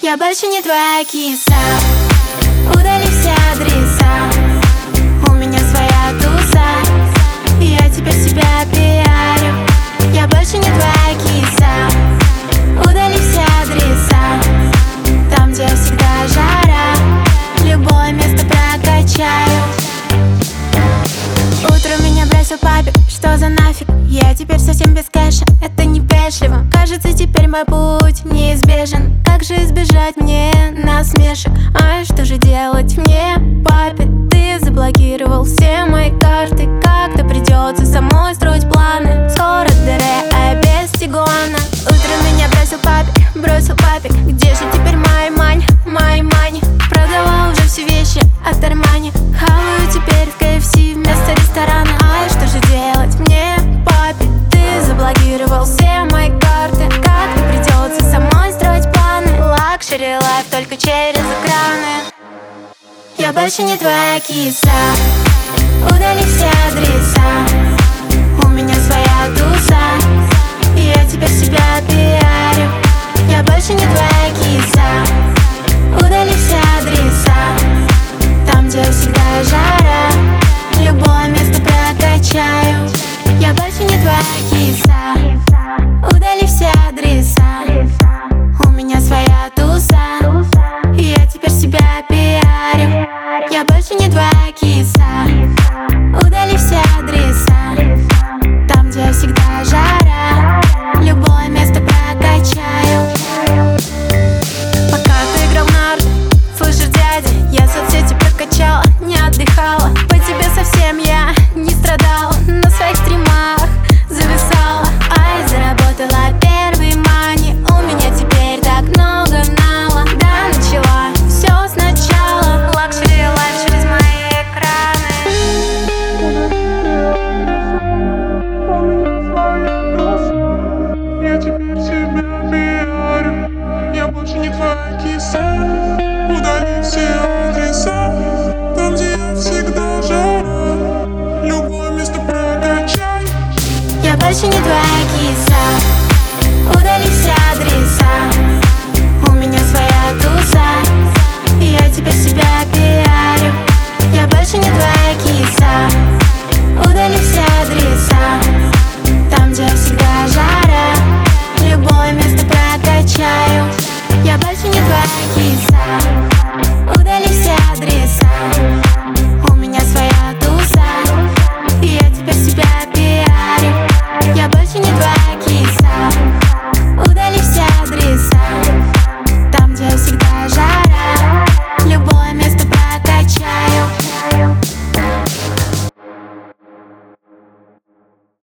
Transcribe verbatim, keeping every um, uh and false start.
Я больше не твоя киса. Удали все адреса. У меня своя туса, и я теперь себя пиарю. Я больше не твоя киса. Удали все адреса. Там, где всегда жара, любое место прокачаю. Утром меня бросил папик, что за нафиг? Я теперь совсем без кэша, это не вежливо. Кажется, теперь мой путь неизбежен. Как же избежать мне насмешек? А что же делать мне, папе? Ты заблокировал все мои карты. Как-то придется самой строить планы. Скоро дыре, а я без тигуана. Утром меня бросил папик, бросил папик. Где же теперь мои мань, мои мани? Продала уже все вещи от Армани. Хаваю теперь в ка эф си вместо ресторана. А что же делать мне, папе? Ты заблокировал все мои карты. Как-то придется самой строить планы. Лакшери лайф только через экраны. Я больше не твоя киса. Удали все адреса. У меня своя туса, и я теперь себя пиарю. Я больше не твоя киса. Удали все адреса. Там, где всегда жара, любое место прокачаю. Я больше не твоя киса. Удали все адреса. У меня своя туса, и я теперь себя пиарю. Я больше не твоя киса. Удали все адреса. Там, где всегда жара, любое место прокачаю. Пока ты играл в нарты, слышишь, дядя, я соцсети прокачала, не отдыхала. По тебе совсем я не страдала, на своих стримах зависала. Ай, заработала первый мани. У меня теперь так много нала. Да, начала все сначала. Лакшери лайф через мои экраны. Я теперь себя пиарю. Я больше не твоя киса. Удали все адреса. Там, где я всегда жара, любое место прокачай. Я больше не твоя киса. Удали все адреса. У меня своя туса, и я теперь себя пиарю. Я больше не твоя киса. Удали все адреса. Там, где всегда жара, любое место прокачаю. Я больше не твоя киса.